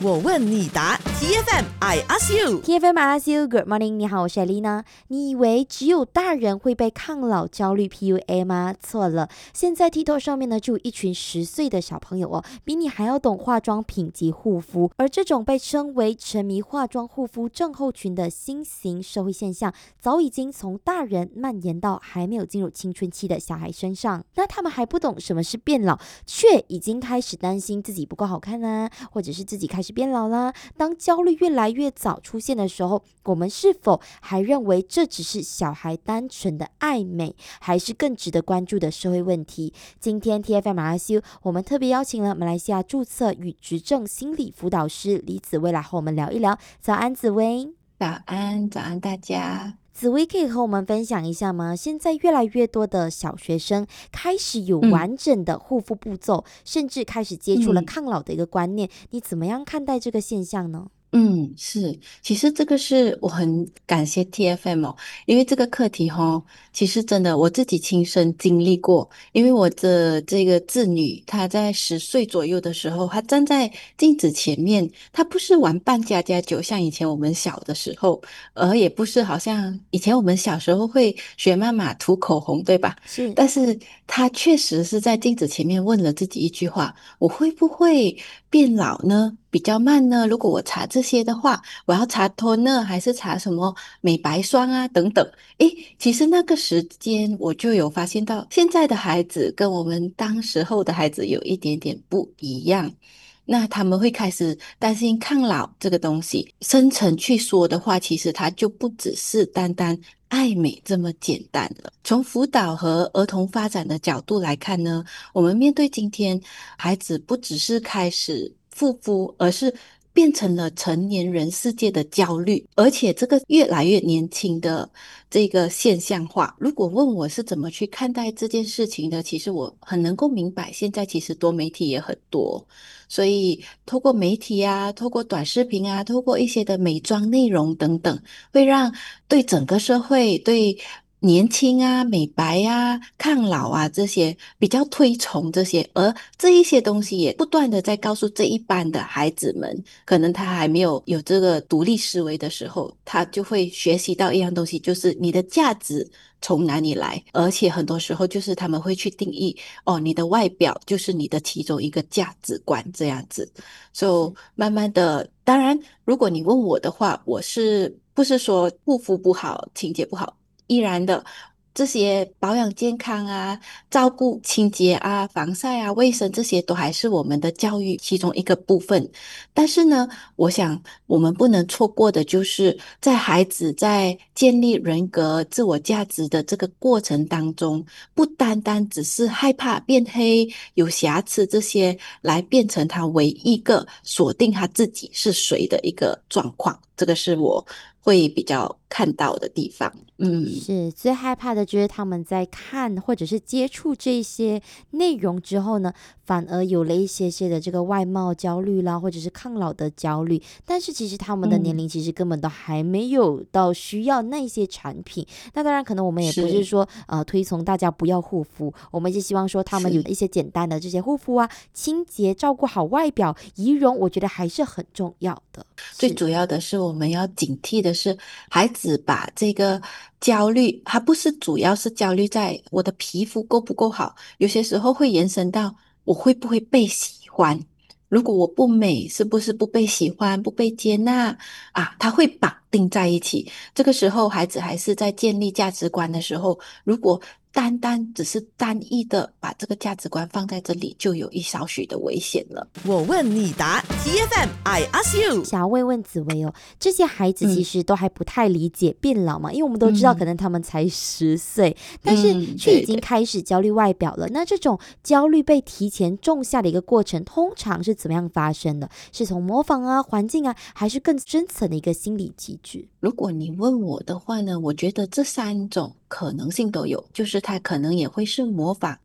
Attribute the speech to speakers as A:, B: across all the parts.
A: 我问你答 TFM I ask you
B: TFM I ask you Good morning 你好，我是 Elena。 你以为只有大人会被抗老焦虑 PUA 吗？错了，现在 TikTok 上面呢就有一群10岁的小朋友哦，比你还要懂化妆品及护肤，而这种被称为沉迷化妆护肤症候群的新型社会现象，早已经从大人蔓延到还没有进入青春期的小孩身上。那他们还不懂什么是变老，却已经开始担心自己不够好看啊，或者是自己开始变老啦。当焦虑越来越早出现的时候，我们是否还认为这只是小孩单纯的爱美，还是更值得关注的社会问题？今天 TFM RSU 我们特别邀请了马来西亚注册与执政心理辅导师李紫薇来和我们聊一聊。早安，紫薇。
C: 早安，早安大家。
B: 紫薇可以和我们分享一下吗？现在越来越多的小学生开始有完整的护肤步骤，甚至开始接触了抗老的一个观念，你怎么样看待这个现象呢？
C: 是，其实这个是我很感谢 TFM 哦，因为这个课题其实真的我自己亲身经历过，因为我的这个次女，她在10岁左右的时候，她站在镜子前面，她不是玩扮家家酒，像以前我们小的时候，而也不是好像以前我们小时候会学妈妈涂口红，对吧？
B: 是，
C: 但是她确实是在镜子前面问了自己一句话：我会不会变老呢？比较慢呢？如果我擦这些的话，我要擦toner还是擦什么美白霜啊等等？诶，其实那个时间我就有发现到，现在的孩子跟我们当时候的孩子有一点点不一样。那他们会开始担心抗老这个东西，深层去说的话，其实它就不只是单单爱美这么简单了。从辅导和儿童发展的角度来看呢，我们面对今天孩子不只是开始复肤，而是变成了成年人世界的焦虑，而且这个越来越年轻的这个现象化。如果问我是怎么去看待这件事情的，其实我很能够明白，现在其实多媒体也很多，所以透过媒体啊，透过短视频啊，透过一些的美妆内容等等，会让对整个社会对年轻啊、美白啊、抗老啊这些比较推崇这些，而这一些东西也不断的在告诉这一班的孩子们，可能他还没有这个独立思维的时候，他就会学习到一样东西，就是你的价值从哪里来，而且很多时候就是他们会去定义你的外表就是你的其中一个价值观这样子，所以慢慢的，当然如果你问我的话，我是不是说护肤不好、清洁不好？依然的这些保养健康啊、照顾清洁啊、防晒啊、卫生这些都还是我们的教育其中一个部分。但是呢，我想我们不能错过的就是在孩子在建立人格、自我价值的这个过程当中，不单单只是害怕变黑、有瑕疵这些来变成他唯一一个锁定他自己是谁的一个状况。这个是我会比较看到的地方。
B: 是最害怕的就是他们在看或者是接触这些内容之后呢，反而有了一些些的这个外貌焦虑啦，或者是抗老的焦虑，但是其实他们的年龄其实根本都还没有到需要那些产品。那当然可能我们也不是说推崇大家不要护肤，我们是希望说他们有一些简单的这些护肤啊、清洁、照顾好外表、仪容，我觉得还是很重要的。
C: 最主要的是我们要警惕的是，孩子把这个焦虑，他不是主要是焦虑在我的皮肤够不够好，有些时候会延伸到我会不会被喜欢。如果我不美，是不是不被喜欢、不被接纳啊？他会绑定在一起。这个时候，孩子还是在建立价值观的时候，如果单单只是单一的把这个价值观放在这里，就有一少许的危险了。
A: 我问你答 TFM I ask you
B: 想要问紫薇哦，这些孩子其实都还不太理解变老嘛，因为我们都知道可能他们才10岁，但是却已经开始焦虑外表了。那这种焦虑被提前种下的一个过程，通常是怎么样发生的？是从模仿啊、环境啊，还是更深层的一个心理机制？
C: 如果你问我的话呢，我觉得这3种可能性都有，就是他可能也会是模仿，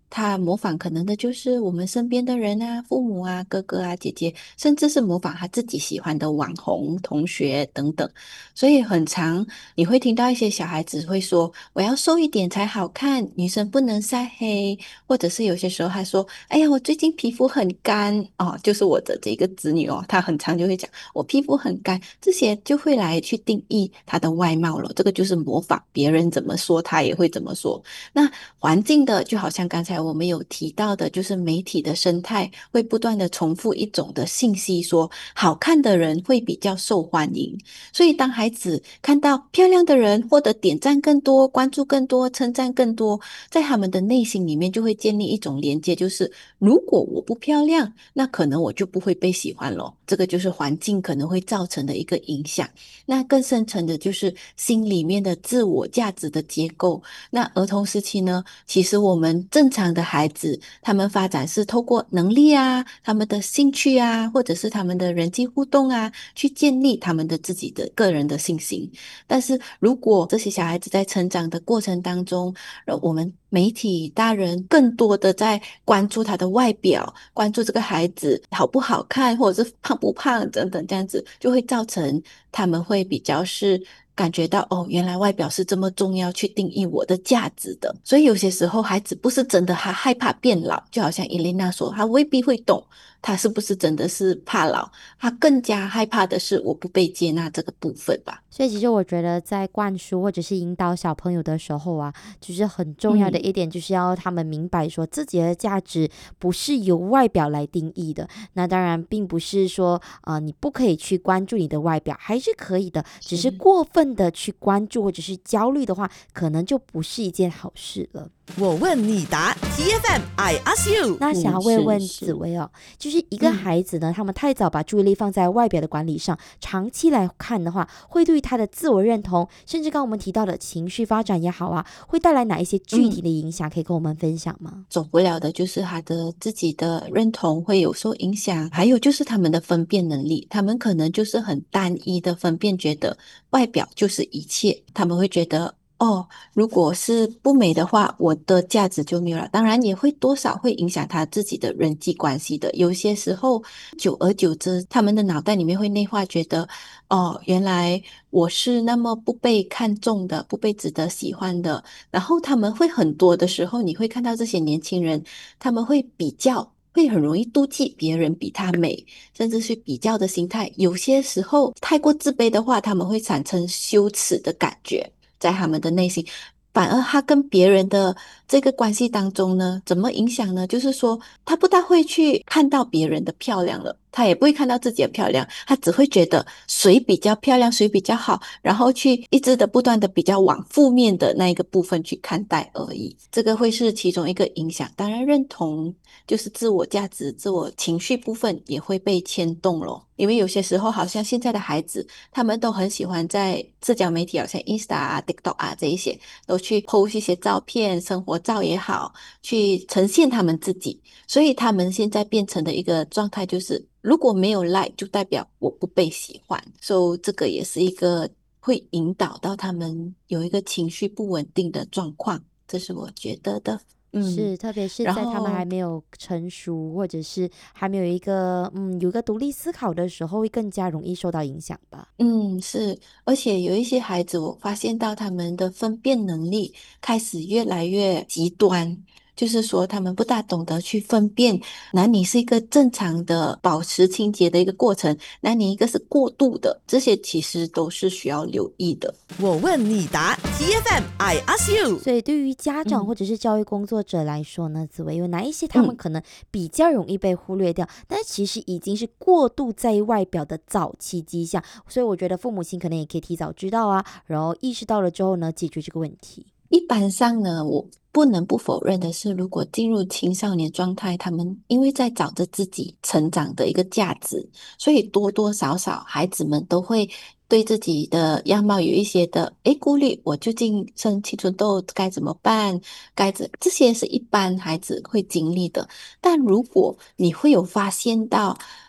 C: 他模仿可能的就是我们身边的人啊，父母啊，哥哥啊，姐姐，甚至是模仿他自己喜欢的网红、同学等等。所以很常你会听到一些小孩子会说：“我要瘦一点才好看，女生不能晒黑。”或者是有些时候他说：“哎呀，我最近皮肤很干哦。”就是我的这个子女哦，他很常就会讲我皮肤很干，这些就会来去定义他的外貌了。这个就是模仿别人怎么说，他也会怎么说。那环境的，就好像刚才我们有提到的，就是媒体的生态会不断的重复一种的信息，说好看的人会比较受欢迎。所以当孩子看到漂亮的人获得点赞更多、关注更多、称赞更多，在他们的内心里面就会建立一种连接，就是如果我不漂亮，那可能我就不会被喜欢咯。这个就是环境可能会造成的一个影响。那更深层的就是心里面的自我价值的结构。那儿童时期呢，其实我们正常的孩子，他们发展是透过能力啊、他们的兴趣啊，或者是他们的人际互动啊，去建立他们的自己的个人的信心。但是如果这些小孩子在成长的过程当中，我们媒体大人更多的在关注他的外表，关注这个孩子好不好看，或者是胖不胖等等，这样子就会造成他们会比较是感觉到哦，原来外表是这么重要，去定义我的价值的。所以有些时候孩子不是真的他害怕变老，就好像伊琳娜说，他未必会懂他是不是真的是怕老，他更加害怕的是我不被接纳这个部分吧。
B: 所以其实我觉得在灌输或者是引导小朋友的时候啊，就是很重要的一点，就是要他们明白说自己的价值不是由外表来定义的。那当然并不是说你不可以去关注你的外表，还是可以的，只是过分的去关注或者是焦虑的话，可能就不是一件好事了。
A: 我问你答，TFM I ask you。
B: 那想要问
C: 是
B: 紫薇哦，就是一个孩子呢，他们太早把注意力放在外表的管理上，长期来看的话，会对于他的自我认同，甚至刚刚我们提到的情绪发展也好啊，会带来哪一些具体的影响？可以跟我们分享吗？
C: 走不了的就是他的自己的认同会有受影响，还有就是他们的分辨能力，他们可能就是很单一的分辨，觉得外表就是一切，他们会觉得哦，如果是不美的话，我的价值就没有了。当然也会多少会影响他自己的人际关系的。有些时候，久而久之，他们的脑袋里面会内化，觉得哦，原来我是那么不被看重的，不被值得喜欢的。然后他们会很多的时候，你会看到这些年轻人，他们会比较。会很容易妒忌别人比他美，甚至是比较的心态。有些时候太过自卑的话，他们会产生羞耻的感觉。在他们的内心，反而他跟别人的这个关系当中呢，怎么影响呢？就是说，他不大会去看到别人的漂亮了，他也不会看到自己的漂亮，他只会觉得谁比较漂亮，谁比较好，然后去一直的不断的比较往负面的那一个部分去看待而已。这个会是其中一个影响。当然，认同就是自我价值、自我情绪部分也会被牵动咯。因为有些时候，好像现在的孩子，他们都很喜欢在社交媒体，好像 Insta 啊、TikTok 啊这一些，都去 post 一些照片、生活照也好，去呈现他们自己。所以他们现在变成的一个状态就是，如果没有 like，就代表我不被喜欢。所以这个也是一个会引导到他们有一个情绪不稳定的状况，这是我觉得的。
B: 是，特别是
C: 然
B: 在他们还
C: 后
B: 没有成熟，或者是还没有一个有一个独立思考的时候，会更加容易受到影响吧。
C: 是，而且有一些孩子，我发现到他们的分辨能力开始越来越极端，就是说他们不大懂得去分辨男女是一个正常的保持清洁的一个过程，男女一个是过度的，这些其实都是需要留意的。
A: 我问你答，TFM I ask you。
B: 所以对于家长或
C: 嗯
B: 者是教育工作者来说呢，紫薇有哪一些他们可能比较容易被忽略掉，但其实已经是过度在意外表的早期迹象，所以我觉得父母亲可能也可以提早知道啊，然后意识到了之后呢，解决这个问题。
C: 一般上呢，我不能不否认的是，如果进入青少年状态，他们因为在找着自己成长的一个价值，所以多多少少孩子们都会对自己的样貌有一些的顾虑。我究竟生青春痘该怎么办？这些是一般孩子会经历的。但如果你会有发现到，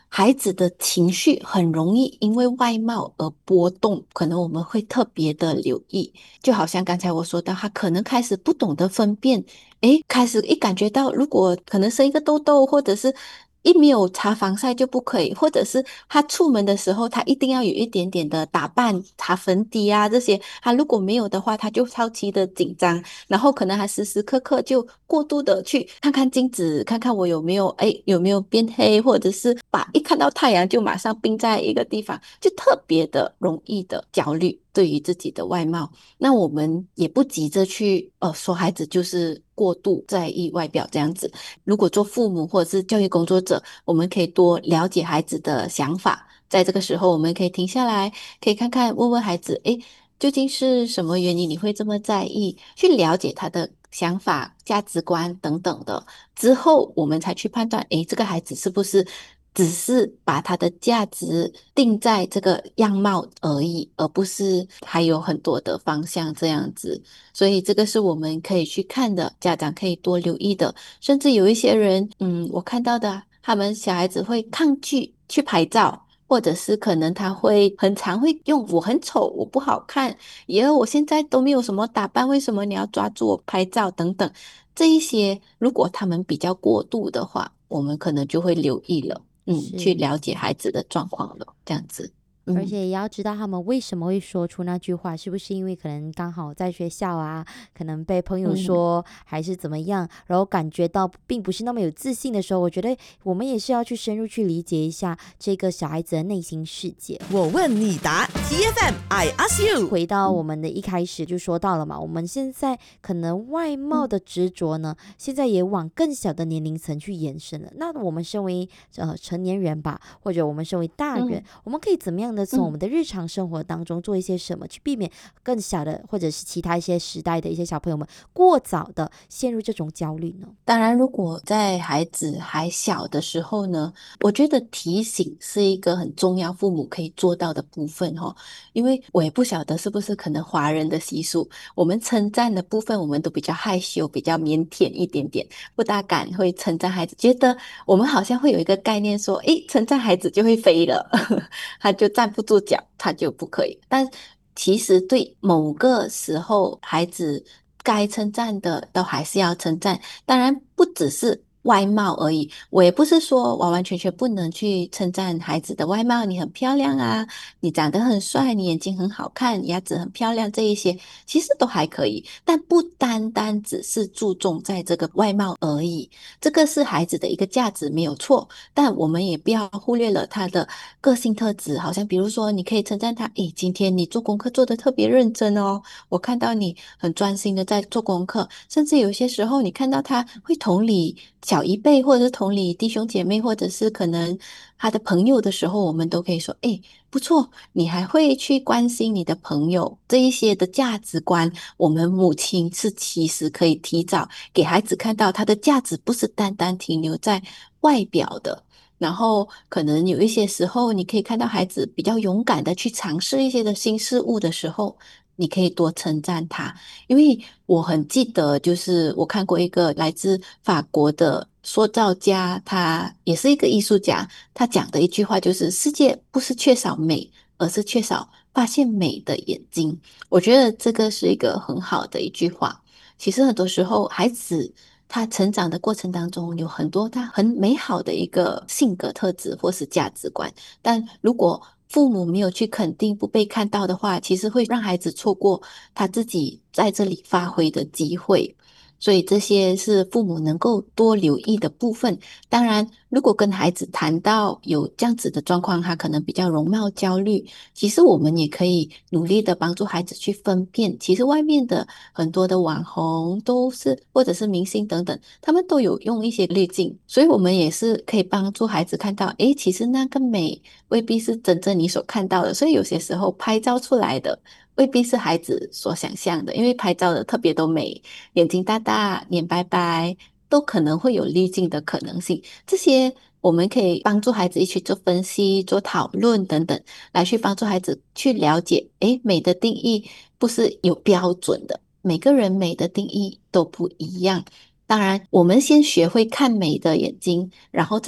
C: 孩子的情绪很容易因为外貌而波动，可能我们会特别的留意。就好像刚才我说到，他可能开始不懂得分辨，诶，开始一感觉到，如果可能生一个痘痘，或者是一没有擦防晒就不可以，或者是他出门的时候，他一定要有一点点的打扮，擦粉底啊这些，他如果没有的话，他就超级的紧张，然后可能还时时刻刻就过度的去看看镜子，看看我有没有有没有变黑，或者是把一看到太阳就马上冰在一个地方，就特别的容易的焦虑对于自己的外貌。那我们也不急着去说孩子就是过度在意外表这样子。如果做父母或者是教育工作者，我们可以多了解孩子的想法。在这个时候，我们可以停下来，可以看看问问孩子，诶，究竟是什么原因你会这么在意？去了解他的想法、价值观等等的。之后，我们才去判断，诶，这个孩子是不是只是把他的价值定在这个样貌而已，而不是还有很多的方向这样子。所以这个是我们可以去看的，家长可以多留意的。甚至有一些人，我看到的，他们小孩子会抗拒去拍照。或者是可能他会很常会用我很丑，我不好看，爷我现在都没有什么打扮，为什么你要抓住我拍照等等，这一些如果他们比较过度的话，我们可能就会留意了，去
B: 是。
C: 了解孩子的状况了，这样子。嗯
B: 而且也要知道他们为什么会说出那句话，是不是因为可能刚好在学校啊，可能被朋友
C: 嗯
B: 说，还是怎么样，然后感觉到并不是那么有自信的时候，我觉得我们也是要去深入去理解一下这个小孩子的内心世界。
A: 我问你答，TFM I ask you。
B: 回到我
C: 嗯
B: 们的一开始就说到了嘛，我们现在可能外貌
C: 嗯
B: 的执着呢，现在也往更小的年龄层去延伸了。那我们身为成年人吧，或者我们身为大人，
C: 嗯
B: 我们可以怎么样的从我
C: 嗯。
B: 们的日常生活当中做一些什么，去避免更小的或者是其他一些时代的一些小朋友们过早的陷入这种焦虑呢？
C: 当然，如果在孩子还小的时候呢，我觉得提醒是一个很重要，父母可以做到的部分哦。因为我也不晓得是不是可能华人的习俗，我们称赞的部分我们都比较害羞、比较腼腆一点点，不大敢会称赞孩子，觉得我们好像会有一个概念说，诶，称赞孩子就会飞了，他就站不住脚，他就不可以。但其实对某个时候，孩子该称赞的都还是要称赞。当然不只是外貌而已，我也不是说完完全全不能去称赞孩子的外貌，你很漂亮啊，你长得很帅，你眼睛很好看，牙齿很漂亮，这一些其实都还可以，但不单单只是注重在这个外貌而已，这个是孩子的一个价值没有错，但我们也不要忽略了他的个性特质，好像比如说你可以称赞他，诶，今天你做功课做得特别认真哦。我看到你很专心的在做功课，甚至有些时候你看到他会同理小一辈，或者是同理弟兄姐妹，或者是可能他的朋友的时候，我们都可以说，哎，不错，你还会去关心你的朋友这一些的价值观，我们母亲是其实可以提早给孩子看到他的价值不是单单停留在外表的。然后可能有一些时候，你可以看到孩子比较勇敢的去尝试一些的新事物的时候，你可以多称赞他，因为我很记得，就是我看过一个来自法国的塑造家，他也是一个艺术家，他讲的一句话就是：世界不是缺少美，而是缺少发现美的眼睛。我觉得这个是一个很好的一句话。其实很多时候，孩子他成长的过程当中，有很多他很美好的一个性格特质或是价值观，但如果父母没有去肯定，不被看到的话，其实会让孩子错过他自己在这里发挥的机会。所以这些是父母能够多留意的部分。当然，如果跟孩子谈到有这样子的状况，他可能比较容貌焦虑，其实我们也可以努力的帮助孩子去分辨，其实外面的很多的网红都是，或者是明星等等，他们都有用一些滤镜，所以我们也是可以帮助孩子看到，诶，其实那个美未必是真正你所看到的，所以有些时候拍照出来的未必是孩子所想象的，因为拍照的特别都美，眼睛大大，脸白白，都可能会有滤镜的可能性。这些我们可以帮助孩子一起做分析、做讨论等等，来去帮助孩子去了解，诶，美的定义不是有标准的，每个人美的定义都不一样。当然，我们先学会看美的眼睛，然后再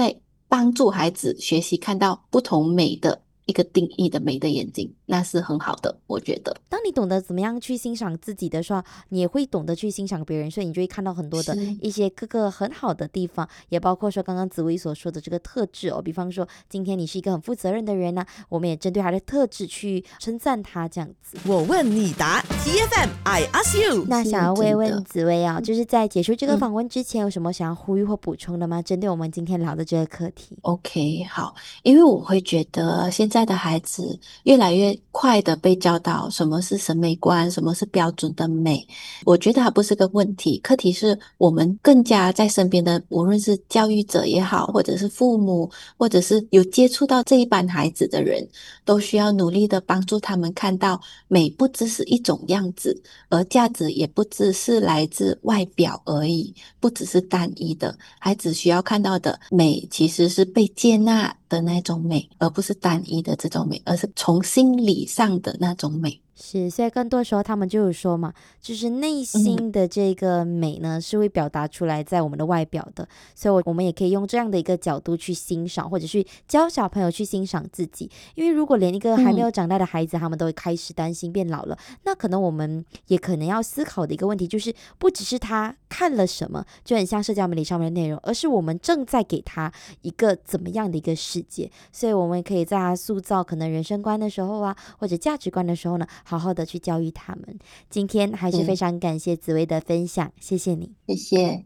C: 帮助孩子学习看到不同美的一个定义的美的眼睛，那是很好的，我觉得。
B: 当你懂得怎么样去欣赏自己的时候，你也会懂得去欣赏别人，所以你就会看到很多的
C: 是，
B: 一些各个很好的地方，也包括说刚刚紫薇所说的这个特质哦，比方说今天你是一个很负责任的人呢、我们也针对他的特质去称赞他这样子。
A: 我问你答，TFM I ask you。
B: 那想要问问
C: 真的
B: 紫薇啊，就是在结束这个
C: 嗯
B: 访问之前，有什么想要呼吁或补充的吗？针对我们今天聊的这个课题。
C: OK，好，因为我会觉得现在的孩子越来越快的被教导什么是审美观，什么是标准的美。我觉得它不是个问题，课题是我们更加在身边的，无论是教育者也好，或者是父母，或者是有接触到这一班孩子的人，都需要努力的帮助他们看到美不只是一种样子，而价值也不只是来自外表而已，不只是单一的。孩子需要看到的美，其实是被接纳的那种美，而不是单一的这种美，而是从心理上的那种美。
B: 是，所以更多时候他们就有说嘛，就是内
C: 嗯
B: 心的这个美呢，是会表达出来在我们的外表的，所以我们也可以用这样的一个角度去欣赏，或者去教小朋友去欣赏自己。因为如果连一个还没有长大的孩子，他们都会开始担心变老了，那可能我们也可能要思考的一个问题，就是不只是他看了什么，就很像社交媒体上面的内容，而是我们正在给他一个怎么样的一个世界。所以我们可以在他塑造可能人生观的时候啊，或者价值观的时候呢，好好的去教育他们。今天还是非常感谢紫薇的分享，谢谢你。
C: 谢谢。